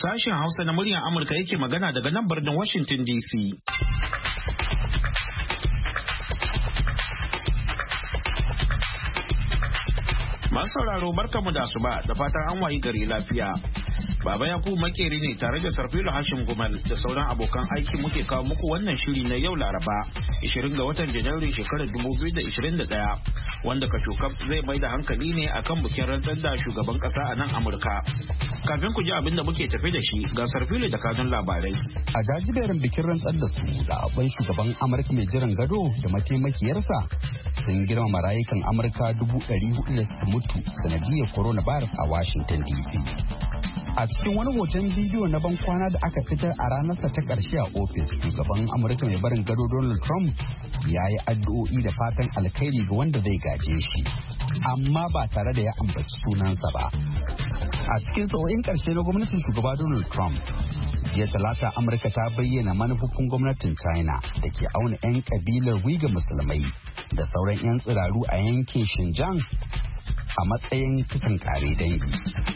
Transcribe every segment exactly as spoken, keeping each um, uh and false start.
Sashen Hausa na muryar Amurka yake magana daga nan birnin Washington D C. Masu sauraro barkamu da asuba da fatan an wayi gari lafiya. Baba Yakubu makeri ne tare da Sarfilo Hashim Gumal da sauran abokan aiki muke kawo muku wannan shiri na yau Laraba ishirin ga watan Janairu shekarar dubu biyu da ishirin da ɗaya wanda kashokaf zai mai da hankali ne akan bikin rantsar da shugaban kasa a nan Amurka. Kafin ku ji abin da muke tafi da shi ga Sarfilo da kanun labarai. A jajiberin bikin rantsar da su da abin shugaban Amurka mai jiran gado da mataimakiyarsa sun girmama rayukan Amurka dubu ɗari hudu da suka mutu sanadiyar coronavirus a Washington D C. A cikin wani hoton bidiyo na ban kwana da aka fitar a ranarsa ta ƙarshe a ofis, shugaban Amurka mai barin gado Donald Trump ya yi addu'o'i da fatan alkhairi ga wanda zai gaje shi, amma ba tare da ya ambaci sunansa ba. A cikin sa'o'in ƙarshe na gwamnatin shugaba Donald Trump, jiya talata Amurka ta bayyana manufofin gwamnatin China da ke auna 'yan kabilar Uyghur musulmai da sauran 'yan tsiraru a yankin Xinjiang a matsayin kisan kare dangi.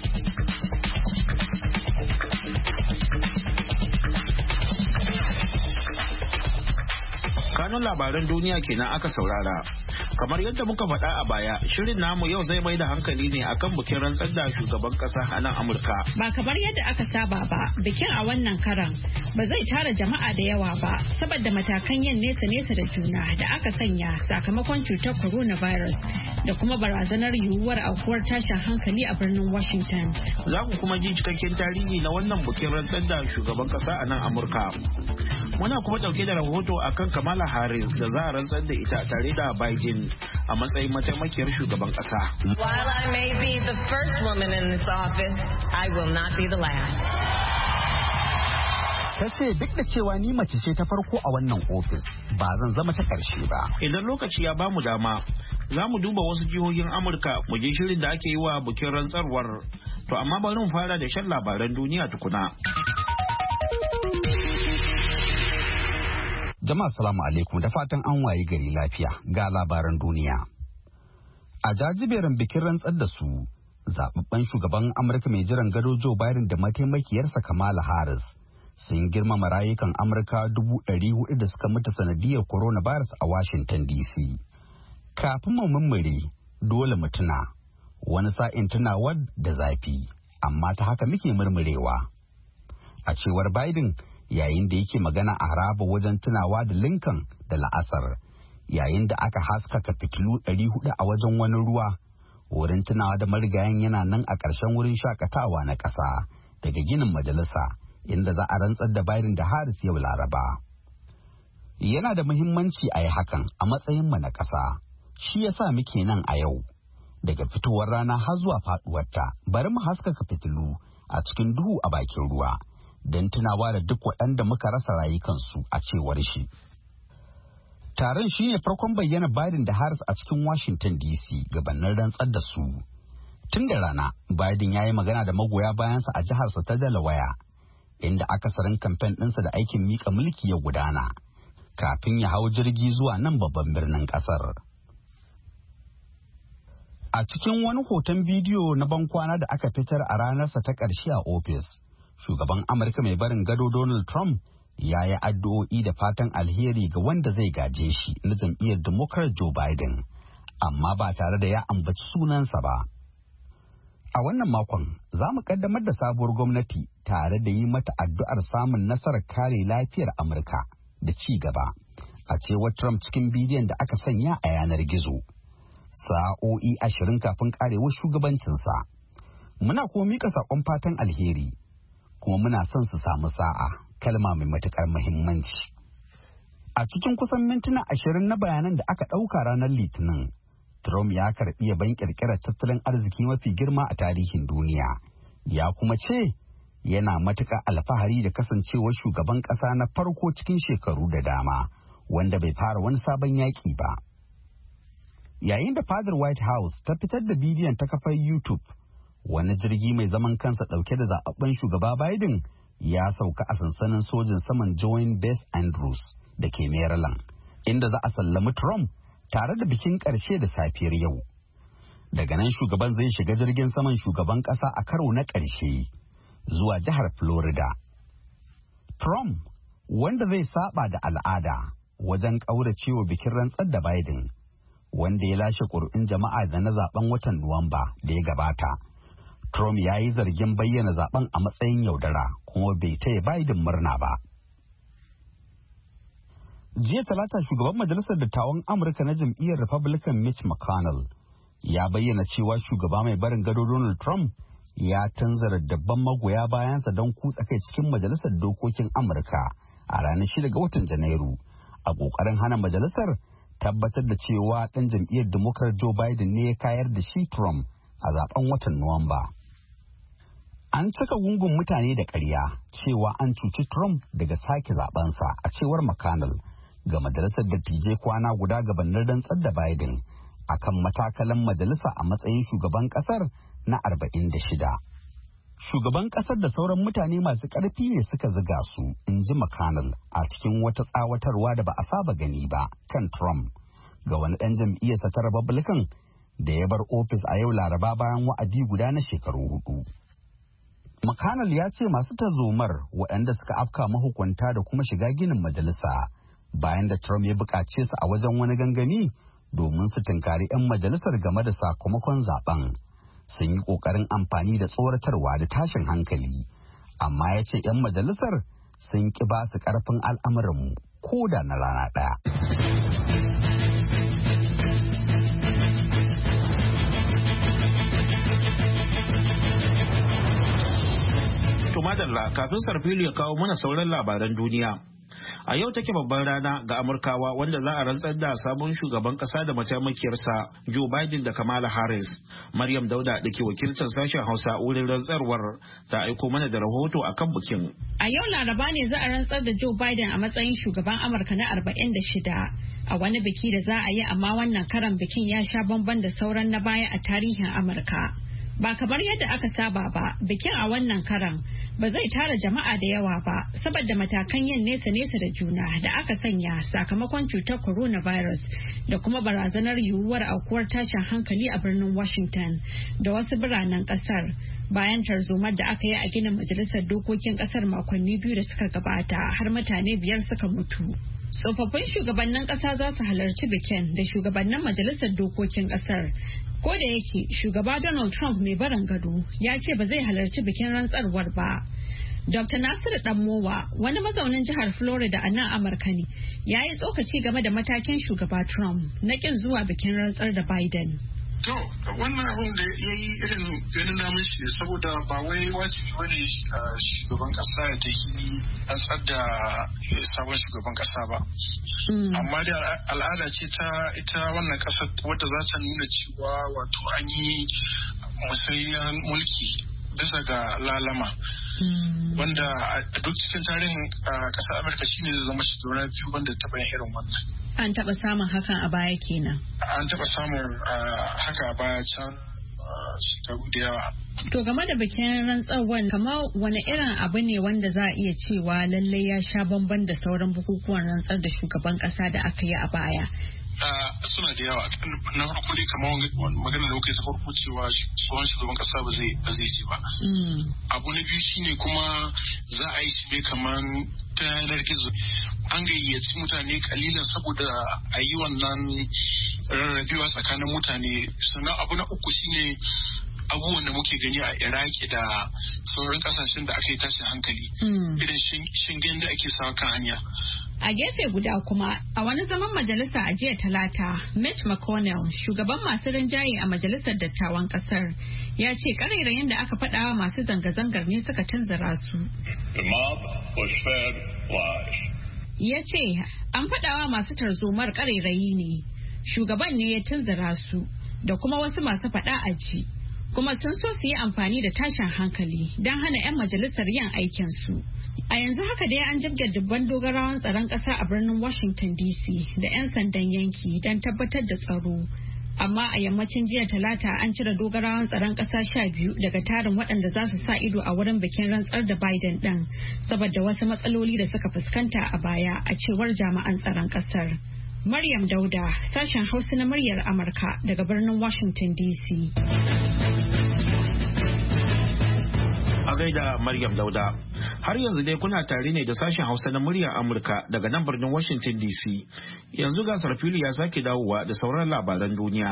Kanun labaran duniya kenan aka saurara. Kamar yadda muka faɗa a baya, shirin namu yau zai mai da hankali ne akan bikin rantsar da shugaban ƙasa a nan Amurka. Ba kamar yadda aka saba ba, bikin a wannan karan ba zai tara jama'a da yawa ba, saboda matakan yin nesa-nesa da juna da aka sanya sakamakon cutar coronavirus da kuma barazanar yiwuwar aukuwar tashin hankali a birnin Washington. Za ku kuma ji cikakken tarihi na wannan bikin rantsar da shugaban ƙasa a nan Amurka. Muna kuma dauke da rahoto akan Kamala Harris da za a rantsar da ita tare da Biden a matsayin mataimakiyar shugaban kasa. While I may be the first woman in this office, I will not be the last. Ta ce duk da cewa ni mace ce ta farko a wannan ofis, ba zan zama ta ƙarshe ba. Idan lokaci ya bamu dama, za mu duba wasu jihohin Amurka mu je shirin da ake yi wa bikin rantsarwar. To amma bari mu fara da shan labaran duniya tukuna. Jama'a salamu alaikum da fatan an waye gari lafiya ga labaran duniya. A jajiberin bikin rantsar da su, zababben shugaban Amurka mai jiran gado Joe Biden da mataimakiyarsa Kamala Harris sun girmama rayukan Amurka dubu ɗari hudu da suka mutu sanadiyar coronavirus a Washington D C. Kafin mu mummure dole mu tuna, wani sa'in tunawa da zafi, amma ta haka muke murmurewa. A cewar Biden, yayin da yake magana a haraba wajen tunawa da Lincoln da la'asar, yayin da aka haskaka fitilu ɗari hudu a wajen wani ruwa, wurin tunawa da marigayen yana nan a ƙarshen wurin shakatawa na ƙasa daga ginin majalisa inda za a rantsar da Biden da Harris yau Laraba. Yana da muhimmanci a yi hakan a matsayin mu na ƙasa, shi yasa muke nan a yau. Daga fitowar rana har zuwa faɗuwarta, bari mu haskaka fitilu a cikin duhu a bakin ruwa, don tunawa da duk waɗanda muka rasa rayukansu a cewar shi. Taron shi ne farkon bayyana Biden da Harris a cikin Washington D C gabanin rantsar da su. Tun da rana, Biden ya yi magana da magoya bayansa a jiharsa ta Delaware, inda akasarin kamfen ɗinsa da aikin miƙa mulki ya gudana, kafin ya hau jirgi zuwa nan babban birnin ƙasar. A cikin wani hoton bidiyo na bankwana da aka fitar a ranarsa ta ƙarshe a ofis, shugaban Amurka mai barin gado Donald Trump ya yi addu'o'i da fatan alheri ga wanda zai gaje shi na jam'iyyar Democrat Joe Biden, amma ba tare da ya ambaci sunansa ba. A wannan makon za mu kaddamar da sabuwar gwamnati tare da yi mata addu'ar samun nasarar kare lafiyar Amurka da ci gaba, a cewar Trump cikin bidiyon da aka sanya a yanar gizo, sa'o'i ashirin kafin karewar shugabancinsa. Muna kuma mika saƙon fatan alheri, kuma muna son su samu sa'a, kalma mai matuƙar muhimmanci. A cikin kusan mintuna ashirin na bayanan da aka ɗauka ranar Litinin, Trump ya karɓi yaban ƙirƙirar tattalin arziki mafi girma a tarihin duniya, ya kuma ce yana matuƙar alfahari da kasancewar shugaban ƙasa na farko cikin shekaru da dama wanda bai fara wani sabon yaƙi ba. Yayin da fadar White House ta fitar da bidiyon ta kafar YouTube, wani jirgi mai zaman kansa ɗauke da zaɓaɓɓen shugaba Biden ya sauka a sansanin sojin saman Joint Base Andrews da ke Maryland, inda za a sallami Trump tare da bikin ƙarshe da safiyar yau. Daga nan shugaban zai shiga jirgin saman shugaban ƙasa a karo na ƙarshe zuwa jihar Florida. Trump, wanda zai saba da al'ada wajen ƙauracewa bikin rantsar da Biden, wanda ya lashe ƙuri'un jama'a da na zaben watan Nuwamba da ya gabata. Trump ya yi zargin bayyana zaben a matsayin yaudara kuma bai taya Biden murna ba. Jiya Talata shugaban Majalisar Dattawan Amurka na jam'iyyar Republican Mitch McConnell ya bayyana cewa shugaba mai barin gado Donald Trump ya tanzara dabban magoya bayansa don kutsa kai cikin Majalisar Dokokin Amurka a ranar shida ga watan Janairu a ƙoƙarin hana majalisar tabbatar da cewa ɗan jam'iyyar Democrat Joe Biden ne ya kayar da shi Trump a zaben watan Nuwamba. An cika gungun mutane da ƙarya cewa an cuci Trump daga sake zabensa a cewar McConnell ga majalisar dattijai kwana guda gabanin rantsar da Biden akan matakalan majalisa a matsayin shugaban kasar na arba'in da shida. Shugaban kasar da sauran mutane masu ƙarfi ne suka ziga su, in ji McConnell a cikin wata tsawatarwa da ba a saba gani ba kan Trump ga wani ɗan jam'iyyarsa ta Republican da ya bar ofis a yau Laraba bayan wa'adi guda na shekaru hudu. McConnell ya ce masu tazomar waɗanda suka afka mahukunta da kuma shiga ginin majalisa bayan da Trump ya buƙace su a wajen wani gangami domin su tunkari 'yan majalisar game da sakamakon zaben. Sun yi ƙoƙarin amfani da tsoratarwa da tashin hankali, amma ya ce 'yan majalisar sun ƙi ba su ƙarfin al'amuranmu ko da na rana ɗaya. To madalla, kafin Sarfilu ya kawo mana sauran labaran duniya. A yau take babban rana ga Amurkawa wanda za a rantsar da sabon shugaban kasa da mataimakiyarsa Joe Biden da Kamala Harris. Maryam Dauda da ke wakiltar sashen Hausa wurin rantsarwar ta aiko mana da rahoto akan bikin. A yau Laraba ne za a rantsar da Joe Biden a matsayin shugaban Amurka na arba'in da shida. A wani biki da za a yi, amma wannan karan bikin ya sha bamban da sauran na baya a tarihin Amurka. Ba kamar yadda aka saba ba, bikin a wannan karan ba zai tara jama'a da yawa ba saboda matakan yin nesa-nesa da juna da aka sanya sakamakon cutar coronavirus da kuma barazanar yiwuwar aukuwar tashin hankali a birnin Washington da wasu biranen kasar bayan tarzomar da aka yi a ginin majalisar dokokin kasar makonni biyu da suka gabata har mutane biyar suka mutu. Tsofaffin shugabannin kasa za su halarci bikin da shugabannin majalisar dokokin kasar. Ko da yake shugaba Donald Trump mai barin gado ya ce ba zai halarci bikin rantsarwar ba. Doctor Nasiru Danmowa, wani mazaunin jihar Florida a nan Amurka ne, ya yi tsokaci game da matakin shugaba Trump na kin zuwa bikin rantsar da Biden. To, wannan abin da ya yi irin ganin namun shi saboda ba wai wajibi wani shugaban kasa ya ta yi rantsar da sabon shugaban kasa ba. Amma da al'ada ce ta ita wannan kasar wadda za ta nuna cewa wato an yi musayyan mulki bisa ga lalama. Wanda a duk cikin tarihin kasar Amurka shine zai zama shugaba biyu wanda taɓa yin irin wannan. An taɓa samun hakan a baya kenan. An taɓa samun haka a baya can shekaru da yawa. To game da bikin rantsarwar, kamar wani irin abu ne wanda za a iya cewa lallai ya sha bamban da sauran bukukuwan rantsar da shugaban kasa da aka yi a baya? Suna da yawa. Na farko dai kamar magana da kuka yi ta farko cewa tsohon shugaban kasa ba zai ba zai ce ba. Abu na biyu shine kuma za a yi shi ne kamar ta yanar gizo. An gayyaci mutane kalilan saboda a yi wannan rarrabewa tsakanin mutane. Sannan abu na uku shine abubuwan da muke gani a Iraki da sauran kasashen da aka yi tashin hankali. Irin shingen da ake sawa kan hanya. A gefe guda kuma, a wani zaman majalisa a jiya Talata, Mitch McConnell, shugaban masu rinjaye a majalisar dattawan kasar, ya ce ƙarairayin da aka faɗawa masu zanga-zangar ne suka tunzura su. The mob was fed lies. Ya ce, an faɗawa masu tarzomar ƙarairayi ne, shugaban ne ya tunzura su, da kuma wasu masu faɗa a ji. Kuma sun so su yi amfani da tashin hankali don hana 'yan majalisar yin aikinsu. A yanzu haka dai an jibge dubban dogarawan tsaron ƙasa a birnin Washington D C da 'yan sandan yanki don tabbatar da tsaro. Amma a yammacin jiya Talata an cire dogarawan tsaron ƙasa sha biyu daga tarin waɗanda za su sa ido a wurin bikin rantsar da Biden ɗin saboda wasu matsaloli da suka fuskanta a baya a cewar jami'an tsaron ƙasar. Maryam Dauda, sashen Hausa na muryar Amurka daga birnin Washington D C. A gaida Maryam Dauda. Har yanzu dai kuna tare ne da sashen Hausa na muryar Amurka daga nan birnin Washington D C. Yanzu ga Sarfilu ya sake dawowa da sauran labaran duniya.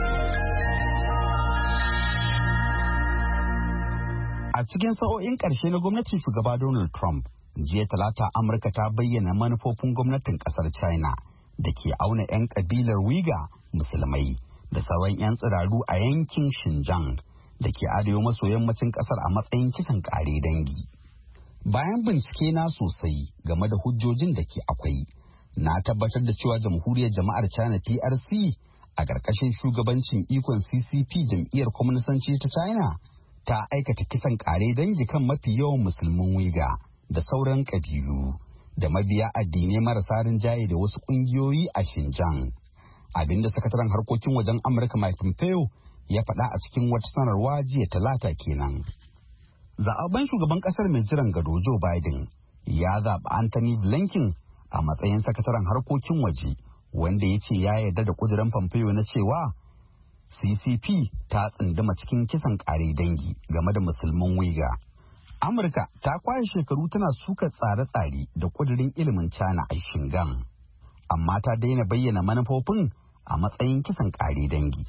A cikin sa'o'in ƙarshe na gwamnatin shugaba Donald Trump, jiya talata Amurka ta bayyana manufofin gwamnatin ƙasar China da ke auna 'yan ƙabilar Uyghur musulmai da sauran 'yan tsiraru a yankin Xinjiang da ke arewa maso yammacin ƙasar a matsayin kisan ƙare dangi. Bayan bincike na sosai game da hujjojin da ke akwai, na tabbatar da cewa jamhuriyar jama'ar China P R C a ƙarƙashin shugabancin ikon C C P jam'iyyar kwaminisanci ta China ta aikata kisan ƙare dangi kan mafi yawan musulmin Uyghur da sauran ƙabilu da mabiya addinai marasa rinjaye da wasu ƙungiyoyi a Xinjiang. Abinda sakataren harkokin wajen Amurka Mike Pompeo ya faɗa a cikin wata sanarwa jiya talata kenan. Zaɓaɓɓen shugaban ƙasar mai jiran gado Joe Biden ya zaɓi Anthony Blinken a matsayin sakataren harkokin waje, wanda ya ce ya yarda da ƙudurin Pompeo na cewa C C P ta tsunduma cikin kisan ƙare dangi game da musulman Uyghur. Amurka ta kwashe shekaru tana suka tsare-tsare da ƙudurin ilimin China a Xinjiang, amma ta daina bayyana manufofin a matsayin kisan ƙare dangi.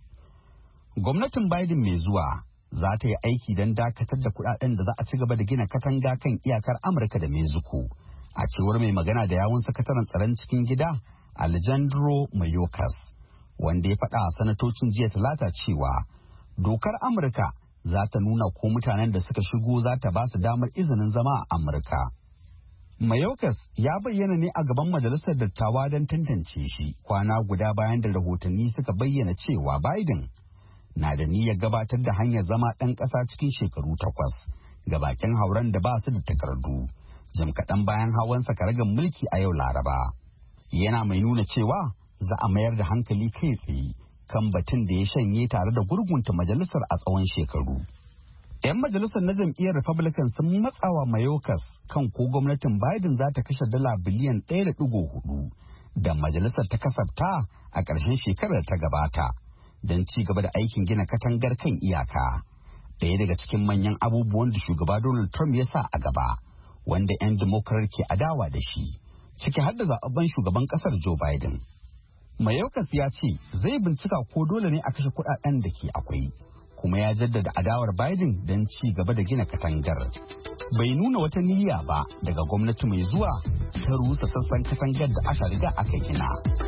Gwamnatin Biden mai zuwa za ta yi aiki don dakatar da kudaden da za a ci gaba da gina katanga kan iyakar Amurka da Mexico, a cewar mai magana da yawun sakataren tsaron cikin gida Alejandro Mayorkas, wanda ya faɗa a sanatocin jiya talata cewa dokar Amurka za ta nuna ko mutanen da suka shigo za ta ba su damar izinin zama a Amurka. Mayorkas ya bayyana ne a gaban majalisar dattawa don tantance shi kwana guda bayan da rahotanni suka bayyana cewa Biden na da niyyar gabatar da hanyar zama ɗan ƙasa cikin shekaru takwas ga bakin hauren da ba su da takardu, jim kaɗan bayan hawansa karagar mulki a yau Laraba. Yana mai nuna cewa za a mayar da hankali kai tsaye kan batun da ya shanye tare da gurgunta majalisar a tsawon shekaru. 'Yan majalisar na jam'iyyar Republican sun matsawa Mayorkas kan ko gwamnatin Biden za ta kashe dala biliyan ɗaya da ɗigo hudu da majalisar ta kasafta a ƙarshen shekarar ta gabata don ci gaba da aikin gina katangar kan iyaka. Ɗaya daga cikin manyan abubuwan da shugaba Donald Trump ya sa a gaba, wanda 'yan Democrat ke adawa da shi, ciki har da zaɓaɓɓen shugaban ƙasar Joe Biden. Mayorkas ya ce zai bincika ko dole ne a kashe kuɗaɗen da ke akwai, kuma ya jaddada adawar Biden don ci gaba da gina katangar. Bai nuna wata niyya ba daga gwamnati mai zuwa ta rusa sassan katangar da aka riga aka gina.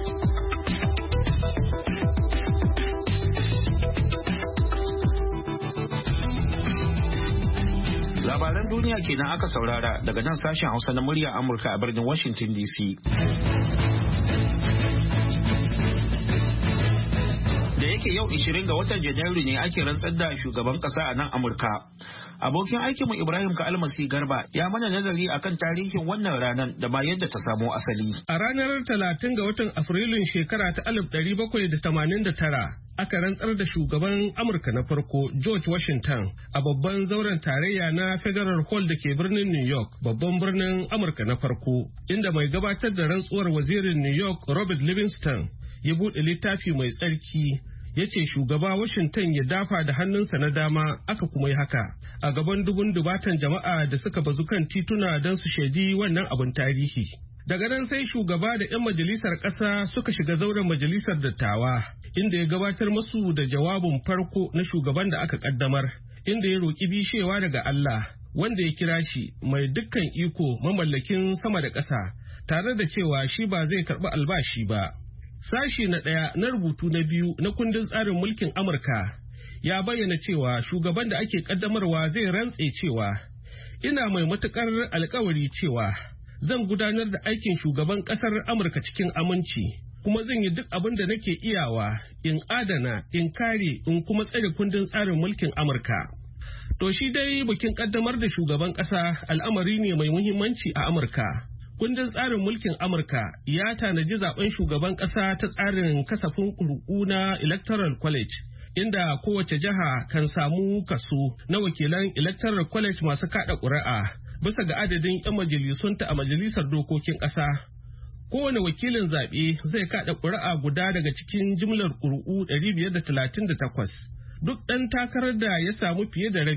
Labaran duniya kenan aka saurara daga nan sashen Hausa na murya Amurka a birnin Washington D C. Da yake yau ishirin ga watan Janairu ne ake rantsar da shugaban kasa a nan Amurka. Abokin aikinmu Ibrahim Ka'almasi Garba ya mana nazari akan tarihin wannan ranar da ma yadda ta samo asali. A ranar talatin ga watan Afrilun shekara ta alif ɗari bakwai da tamanin da tara aka rantsar da shugaban Amurka na farko George Washington a babban zauren tarayya na Federal Hall da ke birnin New York, babban birnin Amurka na farko, inda mai gabatar da rantsuwar wazirin New York Robert Livingston ya buɗe littafi mai tsarki ya ce shugaba Washington ya dafa da hannunsa na dama, aka kuma yi haka a gaban dubun dubatan jama'a da suka bazu kan tituna don su shaidi wannan abin tarihi. Daga nan sai shugaba da 'yan majalisar ƙasa suka shiga zauren majalisar dattawa, inda ya gabatar masu da jawabin farko na shugaban da aka ƙaddamar, inda ya roƙi bishewa daga Allah, wanda ya kira shi mai dukkan iko mamallakin sama da ƙasa, tare da cewa shi ba zai karɓi albashi ba. Sashi na ɗaya na rubutu na biyu na kundin tsarin mulkin Amurka ya bayyana cewa shugaban da ake ƙaddamarwa zai rantse cewa, ina mai matuƙar alkawari cewa zan gudanar da aikin shugaban ƙasar Amurka cikin aminci, kuma zan yi duk abin da nake iyawa in adana, in kare, in kuma tsare kundin tsarin mulkin Amurka. To shi dai bikin ƙaddamar da shugaban ƙasa al'amari ne mai muhimmanci a Amurka. Kundin tsarin mulkin Amurka ya tanaji zaben shugaban ƙasa ta tsarin kasafin ƙuri'u na Electoral College, inda kowace jiha kan samu kaso na wakilan Electoral College masu kaɗa ƙuri'a bisa ga adadin 'yan majalisunta a majalisar dokokin ƙasa. Kowane wakilin zaɓe zai kaɗa ƙuri'a guda daga cikin jimlar ƙuri'u ɗari biyar da talatin da takwas. Duk ɗan takarar da ya samu fiye da rabi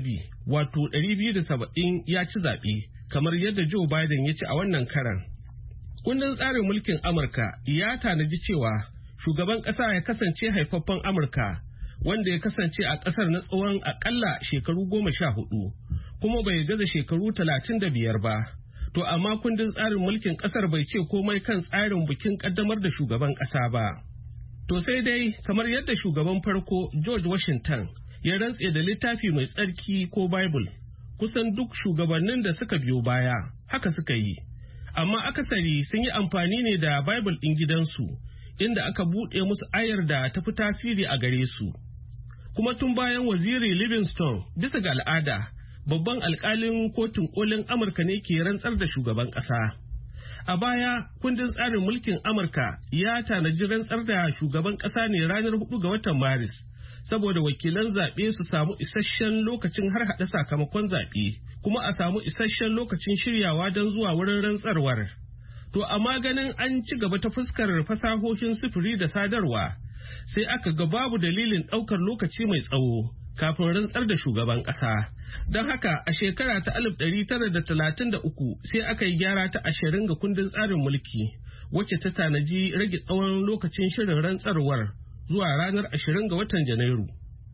wato ɗari biyu da saba'in ya ci zaɓe kamar yadda Joe Biden ya ci a wannan karan. Kundin tsarin mulkin Amurka ya tanaji cewa shugaban ƙasa ya kasance haifaffen Amurka wanda ya kasance a ƙasar na tsawon aƙalla shekaru goma sha hudu kuma bai gaza shekaru talatin da biyar ba. To amma kundin tsarin mulkin ƙasar bai ce komai kan tsarin bikin ƙaddamar da shugaban ƙasa ba. To sai dai kamar yadda shugaban farko George Washington ya rantse da littafi mai tsarki ko Bible, kusan duk shugabannin da suka biyo baya haka suka yi. Amma akasari sun yi amfani ne da Bible ɗin gidansu, inda aka buɗe musu ayar da ta fi tasiri a gare su. Kuma tun bayan waziri Livingstone, bisa ga al'ada, babban alƙalin kotun kolin Amurka ne ke rantsar da shugaban ƙasa. A baya, kundin tsarin mulkin Amurka ya tanaji rantsar da shugaban ƙasa ne ranar hudu ga watan Maris, saboda wakilan zaɓe su samu isasshen lokacin har haɗa sakamakon zaɓe, kuma a samu isasshen lokacin shiryawa don zuwa wurin rantsarwar. To amma ganin an ci gaba ta fuskar fasahohin sufuri da sadarwa, sai aka ga babu dalilin ɗaukar lokaci mai tsawo kafin rantsar da shugaban ƙasa. Don haka a shekara ta alif ɗari tara da talatin da uku sai aka yi gyara ta ashirin ga kundin tsarin mulki, wacce ta tanaji rage tsawon lokacin shirin rantsarwar zuwa ranar ashirin ga watan Janairu.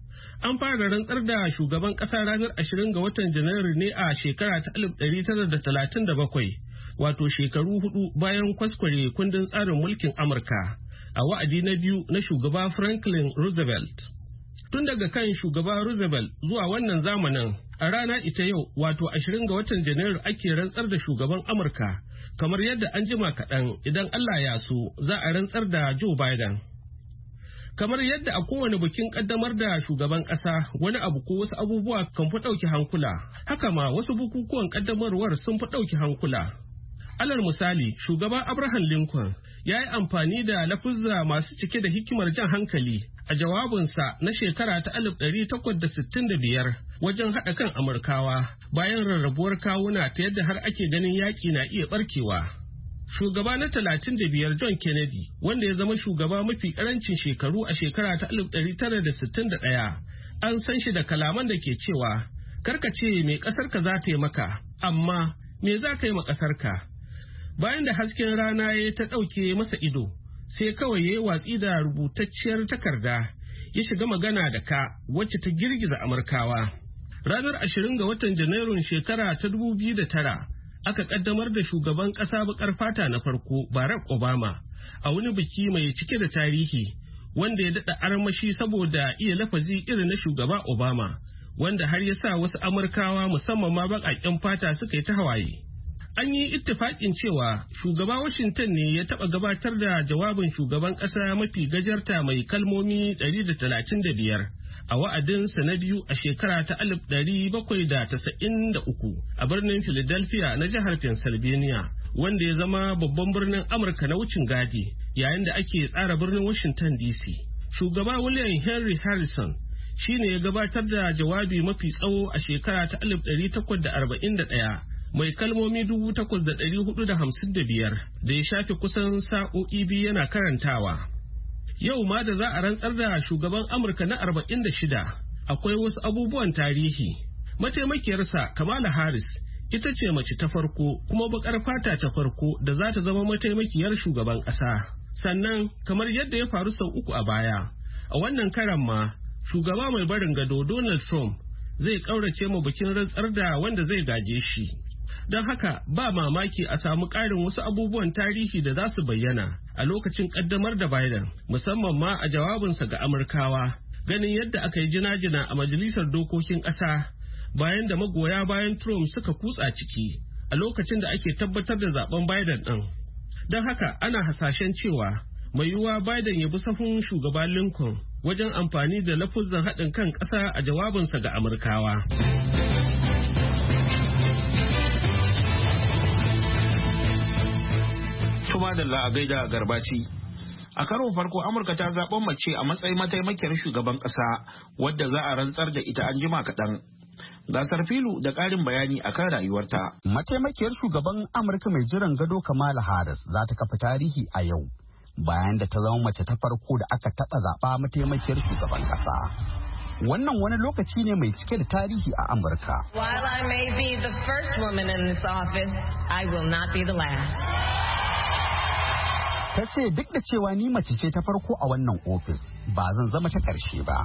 An fara rantsar da shugaban ƙasa ranar ashirin ga watan Janairu ne a shekara ta alif ɗari tara da talatin da bakwai, wato shekaru hudu bayan kwaskware kundin tsarin mulkin Amurka a wa'adi na biyu na shugaba Franklin Roosevelt. Tun daga kan shugaba Roosevelt zuwa wannan zamanin, a rana ita yau wato ashirin ga watan Janairu ake rantsar da shugaban Amurka, kamar yadda an jima kaɗan idan Allah ya so za a rantsar da Joe Biden. Kamar yadda a kowane bikin ƙaddamar da shugaban ƙasa wani abu ko wasu abubuwa kan fi ɗauki hankula, haka ma wasu bukukuwan ƙaddamarwar sun fi ɗauki hankula. Alal misali, shugaba Abraham Lincoln ya yi amfani da lafuzza masu cike da hikimar jan hankali a jawabinsa na shekara ta alif ɗari takwas da sittin da biyar wajen haɗa kan Amurkawa bayan rarrabuwar kawuna ta yadda har ake ganin yaƙi na iya ɓarkewa. Shugaba na talatin da biyar John Kennedy, wanda ya zama shugaba mafi ƙarancin shekaru a shekara ta alif ɗari tara da sittin da ɗaya, an san shi da kalaman da ke cewa, "Karka ce me ƙasarka za ta yi maka, amma me za ka yi ma ƙasarka?" Bayan da hasken rana ya ta ɗauke masa ido, sai kawai ya yi watsi da rubutacciyar takarda ya shiga magana da ka wacce ta girgiza Amurkawa. Ranar ashirin ga watan Janairun shekara ta dubu biyu da tara aka ƙaddamar da shugaban ƙasa baƙar fata na farko Barack Obama a wani biki mai cike da tarihi wanda ya daɗa armashi saboda iya lafazi irin na shugaba Obama, wanda har ya sa wasu Amurkawa musamman ma baƙaƙen fata suka yi ta hawaye. An yi ittifaƙin cewa shugaba Washington ne ya taɓa gabatar da jawabin shugaban ƙasa mafi gajarta mai kalmomi ɗari da talatin da biyar a wa'adinsa na biyu a shekara ta alif ɗari bakwai da tasa'in da uku a birnin Philadelphia na jihar Pennsylvania, wanda ya zama babban birnin Amurka na wucin gadi yayin da ake tsara birnin Washington D C. Shugaba William Henry Harrison shi ne ya gabatar da jawabi mafi tsawo a shekara ta alif ɗari takwas da arba'in da ɗaya. Mai kalmomi dubu takwas da ɗari hudu da hamsin da biyar da ya shafe kusan sa'o'i biyu yana karantawa. Yau ma da za a rantsar da shugaban Amurka na arba'in da shida akwai wasu abubuwan tarihi. Mataimakiyarsa Kamala Harris ita ce mace ta farko kuma baƙar fata ta farko da za ta zama mataimakiyar shugaban ƙasa. Sannan kamar yadda ya faru sau uku a baya, a wannan karan ma shugaba mai barin gado Donald Trump zai ƙaurace ma bikin rantsar da wanda zai gaje shi. Don haka ba mamaki a samu ƙarin wasu abubuwan tarihi da za su bayyana a lokacin ƙaddamar da Biden, musamman ma a jawabinsa ga Amurkawa, ganin yadda aka yi jina-jina a Majalisar Dokokin Ƙasa bayan da magoya bayan Trump suka kutsa ciki a lokacin da ake tabbatar da zaben Biden ɗin. Don haka ana hasashen cewa mai yiwuwa Biden ya bi safin shugaba Lincoln wajen amfani da lafuzan haɗin kan ƙasa a jawabinsa ga Amurkawa. Tuma da a gaida garbaci. A karon farko Amurka ta zaɓen mace a matsayin mataimakiyar shugaban ƙasa wadda za a rantsar da ita an jima kaɗan. Gasar filu da ƙarin bayani akan rayuwarta. Mataimakiyar shugaban Amurka mai jiran gado Kamala Harris za ta kafa tarihi a yau bayan da ta zama mace ta farko da aka taɓa zaɓa mataimakiyar shugaban ƙasa. Wannan wani lokaci ne mai cike da tarihi a Amurka. While I may be the first woman in this office, I will not be the last. Ta ce duk da cewa ni mace ce ta farko a wannan ofis, ba zan zama ta ƙarshe ba.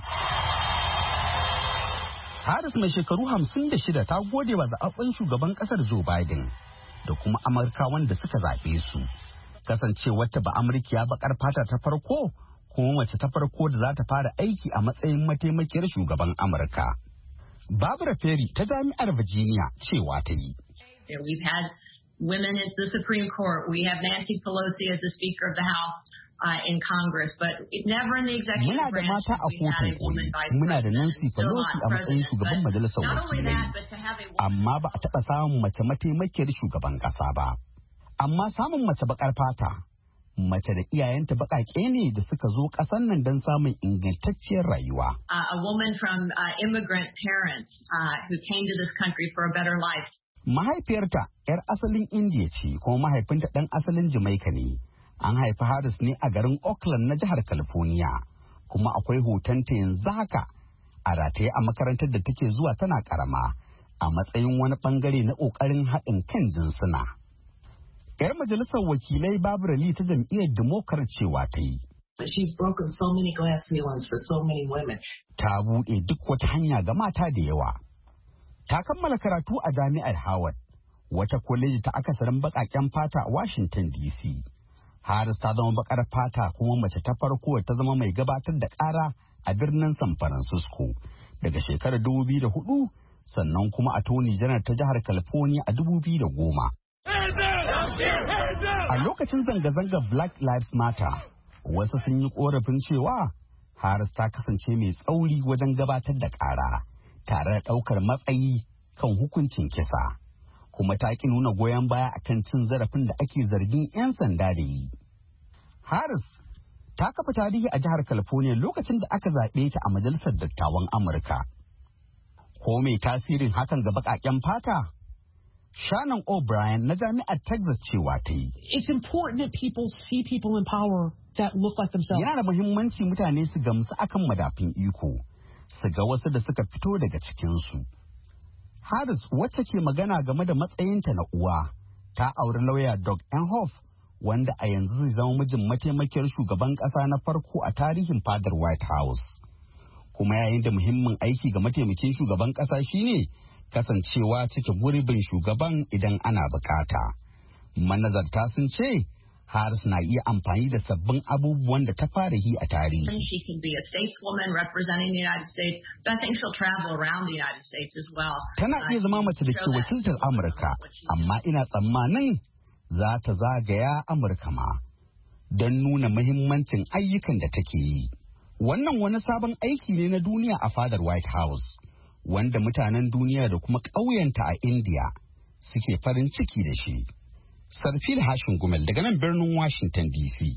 Harris mai shekaru hamsin da shida ta gode wa zaɓaɓɓen shugaban ƙasar Joe Biden da kuma Amurkawan da suka zaɓe su. Kasancewar ta ba Amurkiya baƙar fata ta farko kuma mace ta farko da za ta fara aiki a matsayin mataimakiyar shugaban Amurka. Barbara Perry ta Jami'ar Virginia cewa ta yi. We've had women at the Supreme Court. We have Nancy Pelosi as the Speaker of the House uh, in Congress, but never in the executive branch. Muna da mata a kotun koli. Muna da Nancy Pelosi a matsayin shugaban majalisar wakilai. Amma ba a taɓa samun mace mataimakiyar shugaban ƙasa ba. Amma samun mace baƙar fata, mace da iyayenta baƙaƙe ne da suka zo ƙasar nan don samun ingantacciyar rayuwa. Uh, a woman from uh, immigrant parents uh, who came to this country for a better life. Mahaifiyarta 'yar asalin Indiya ce kuma mahaifinta ɗan asalin Jamaica ne. An haifi Harris ne a garin Oakland na jihar California. Kuma akwai hotonta yanzu haka a rataye a makarantar da take zuwa tana karama a matsayin wani bangare na ƙoƙarin haɗin kan jinsuna. 'Yar majalisar wakilai Barbara Lee ta jam'iyyar Democrat cewa ta yi. She's broken so many glass ceilings for so many women. Ta buɗe duk wata hanya ga mata da yawa. Ta kammala karatu a jami'ar Howard, wata kwaleji ta akasarin baƙaƙen fata a Washington D C. Harris ta zama baƙar fata kuma mace ta farko ta zama mai gabatar da ƙara a birnin San Francisco daga shekarar dubu biyu da hudu, sannan kuma Attorney General ta jihar California a dubu biyu da goma. A lokacin zanga-zangar Black Lives Matter, wasu sun yi ƙorafin cewa Harris ta kasance mai tsauri wajen gabatar da ƙara. Tare da ɗaukar matsayi kan hukuncin kisa, kuma ta ƙi nuna goyon baya akan cin zarafin da ake zargin 'yan sanda da yi. Harris ta kafa tarihi a jihar California lokacin da aka zaɓe ta a Majalisar Dattawan Amurka. Ko mai tasirin hakan ga baƙaƙen fata? Shannon O'Brien na Jami'ar Texas cewa ta yi. It's important that people see people in power that look like themselves. Yana da muhimmanci mutane su gamsu akan madafin iko. Su ga wasu da suka fito daga cikinsu. Harris wacce ke magana game da matsayinta na uwa ta auri lauya Doug Emhoff wanda a yanzu zai zama mijin mataimakiyar shugaban ƙasa na farko a tarihin fadar White House. Kuma yayin da muhimmin aiki ga mataimakin shugaban ƙasa shine kasancewa cike gurbin shugaban idan ana bukata. Manazarta sun ce Harris na iya amfani da sabbin abubuwan da ta fara yi a tarihi. She can be a stateswoman representing the United States, but I think she'll travel around the United States as well. Tana iya zama mace da ke wakiltar Amurka, amma ina tsammanin za ta zagaya Amurka ma don nuna muhimmancin ayyukan da take yi. Wannan wani sabon aiki ne na duniya a fadar White House, wanda mutanen duniya da kuma ƙauyenta a India suke farin ciki da shi. Sarfil Hashin Gumel daga nan birnin Washington D C.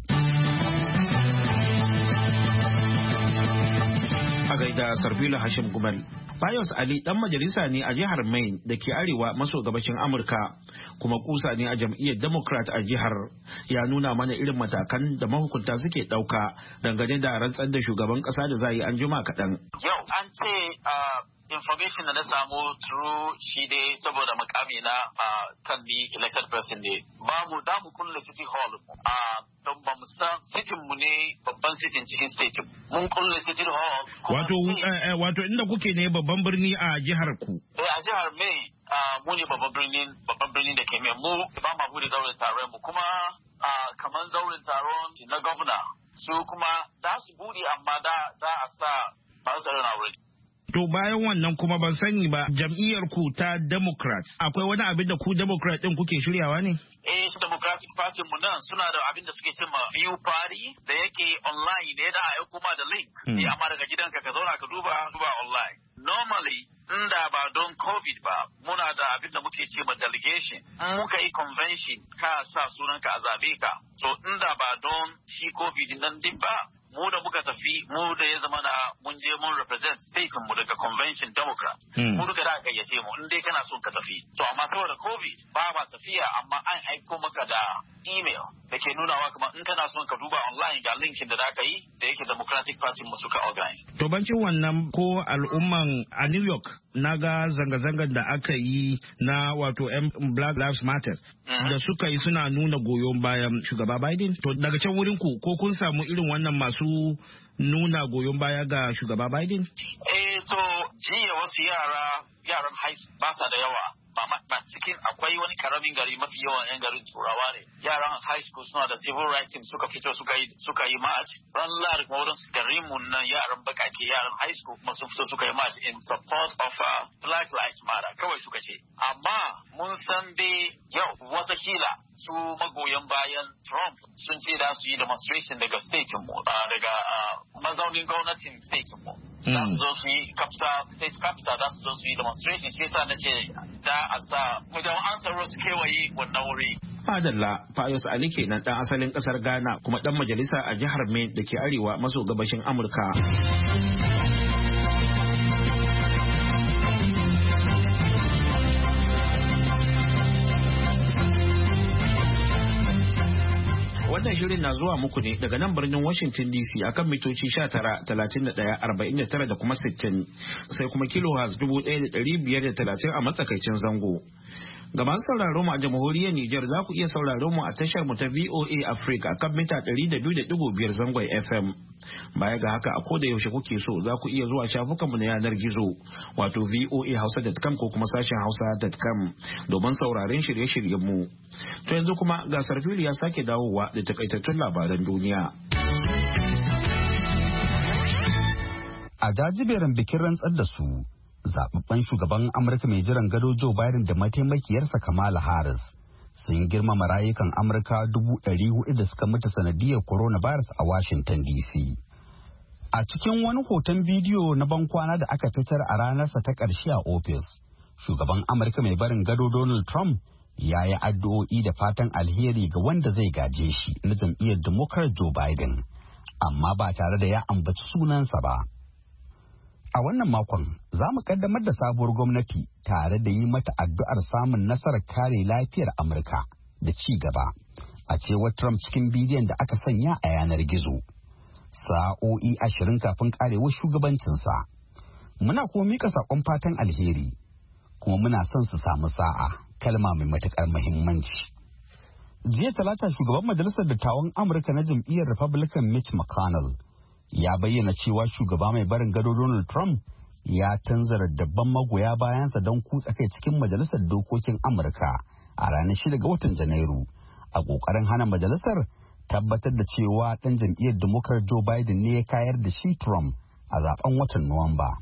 A gaida Sarfil Hashim Gumel. Pius Ali dan majalisa ne a jihar Maine da ke arewa maso gabashin Amurka kuma kusa ne a jam'iyyar Democrat a jihar, ya nuna mana irin matakan da mahukunta suke ɗauka dangane da rantsar da shugaban ƙasa da za yi an jima kaɗan. Yau an ce information da na samu through shi dai saboda makami na kan ni elected person ne babu da mu kulle city hall a don ba mu san city mu ne babban city cikin state mun kulle city hall wato wato inda kuke ne babban birni a jihar ku eh a jihar Mai mu ne babban birnin babban birnin da ke mai mu ba ma bude zauren taron mu kuma kamar zauren taron na governor su kuma da su bude amma da za a sa ba su na wuri. To bayan wannan kuma ban sani ba jam'iyyar ku ta Democrat akwai wani abin da ku Democrat din kuke shiryawa ne? Eh su Democratic Party mu nan suna da abin da suke cewa view party da yake online ne da ayi kuma da link. Eh amma daga gidanka ka zauna ka duba duba online. Normally inda ba don COVID ba muna da abin da muke cewa delegation. Muka yi convention ka sa sunanka a zabe ka. So inda ba don shi COVID nan din ba mu da muka tafi mu da ya zama na mun je mun represent state mu daga convention democrat mu duka da gayyace mu in dai kana son ka tafi to amma saboda covid ba ba tafiya amma an aiko maka da email da ke nunawa kamar in kana son ka duba online ga linkin da zaka yi da yake democratic party mu suka organize. To bancin wannan ko al'umman a New York na ga zanga-zangar da aka yi na wato Black Lives Matter da suka yi suna nuna goyon bayan shugaba Biden. To daga can wurin ku ko kun samu irin wannan masu nuna goyon baya ga shugaba Biden? Eh to jiya wasu yara yaran high ba sa da yawa ba ba cikin akwai wani karamin gari mafi yawan yan garin turawa ne yaran high school suna da civil rights team suka fito suka yi suka yi march ran lahadi kuma wurin garin mu nan yaran bakake yaran high school kuma sun fito suka yi march in support of uh, Black Lives Matter kawai suka ce amma mun san dai yau watakila su magoyan bayan Trump sun ce da su yi demonstration daga state mu daga mazaunin gwamnatin state mu za su zo su yi capital state capital za su zo su yi demonstration shi yasa na ce da a sa wajen an tsaro su kewaye wannan wuri. Fadalla Fayos Ali kenan dan asalin kasar Ghana kuma dan majalisa a jihar Maine da ke arewa maso gabashin Amurka. Wannan shirin na zuwa muku ne daga nan birnin Washington D C akan mitoci sha tara, talatin da ɗaya, arba'in da tara da kuma sittin sai kuma kilohertz dubu ɗaya da ɗari biyar da talatin a matsakaicin zango. Ga masu sauraro mu a jamhuriyar Nijar za ku iya sauraro mu a tashar mu ta V O A Africa akan mita ɗari da biyu da ɗigo biyar zangon F M. Baya ga haka a koda yaushe kuke so za ku iya zuwa shafukanmu na yanar gizo wato v o a hausa dot com ko kuma sashen hausa dot com domin sauraren shirye-shiryen mu. To yanzu kuma gasar fili ya sake dawowa da takaitattun labaran duniya. A jajiberin bikin rantsar da su zababben shugaban Amurka mai jiran gado Joe Biden da mataimakiyarsa Kamala Harris sun girmama rayukan Amurka dubu ɗari hudu da suka mutu sanadiyar coronavirus a Washington D C. A cikin wani hoton bidiyo na bankwana da aka fitar a ranarsa ta ƙarshe a ofis, shugaban Amurka mai barin gado Donald Trump ya yi addu'o'i da fatan alheri ga wanda zai gaje shi na jam'iyyar Democrat Joe Biden, amma ba tare da ya ambaci sunansa ba. A wannan makon za mu kaddamar da sabuwar gwamnati tare da yi mata addu'ar samun nasarar kare lafiyar Amurka da ci gaba, a cewar Trump cikin bidiyon da aka sanya a yanar gizo. Sa'o'i ashirin kafin karewar shugabancinsa. Muna kuma mika saƙon fatan alheri, kuma muna son su samu sa'a, kalma mai matuƙar muhimmanci. Jiya Talata shugaban Majalisar Dattawan Amurka na jam'iyyar Republican Mitch McConnell ya bayyana cewa shugaba mai barin gado Donald Trump ya tanzara dabban magoya bayansa don kutsa kai cikin majalisar dokokin Amurka a ranar shida ga watan Janairu a kokarin hana majalisar tabbatar da cewa dan jam'iyyar Democrat Joe Biden ne ya kayar da shi Trump a zaben watan Nuwamba.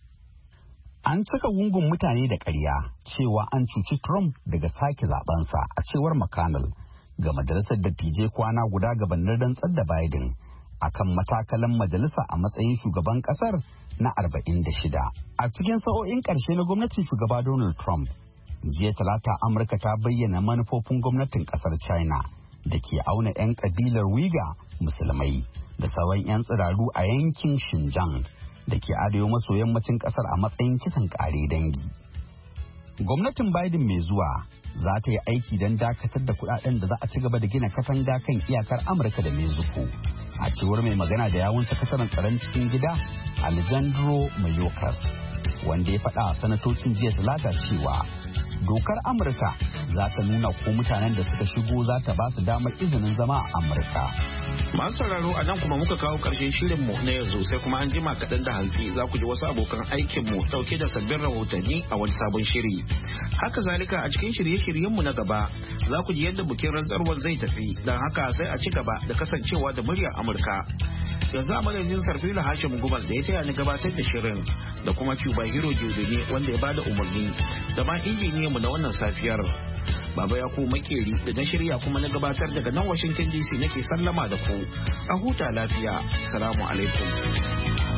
An cika gungun mutane da ƙarya cewa an cuci Trump daga sake zabensa a cewar McConnell ga majalisar dattijai kwana guda gabanin rantsar da Biden akan matakalan majalisa a matsayin shugaban kasar na arba'in da shida. A cikin sa'o'in ƙarshe na gwamnatin shugaba Donald Trump, jiya Talata Amurka ta bayyana manufofin gwamnatin kasar China da ke auna 'yan kabilar Uyghur musulmai da sauran 'yan tsiraru a yankin Xinjiang da ke arewa maso yammacin kasar a matsayin kisan kare dangi. Gwamnatin Biden mai zuwa za ta yi aiki don dakatar da kudaden da za a ci gaba da gina katanga kan iyakar Amurka da Mexico, a cewar mai magana da yawun sakataren tsaron cikin gida Alejandro Mayorkas, wanda ya faɗa a sanatocin jiya Talata cewa dokar Amurka za ta nuna ko mutanen da suka shigo za ta ba su damar izinin zama a Amurka. Masu sauraro a nan kuma muka kawo ƙarshen shirinmu na yanzu sai kuma an jima kaɗan da hantsi za ku ji wasu abokan aikinmu ɗauke da sabbin rahotanni a wani sabon shiri. Haka zalika a cikin shirye-shiryenmu na gaba za ku ji yadda bukin rantsarwar zai tafi, don haka sai a ci gaba da kasancewa da muryar Amurka. Yanzu a madadin Sarfila Hashim Gumal da ya taya ni gabatar da shirin da kuma Cuba Hero Jodone wanda ya bada umarni da ma injiniyanmu na wannan safiyar. Baba ya ku makeri da na shirya kuma na gabatar daga nan Washington D C nake sallama da ku. A huta lafiya. Salamu alaikum.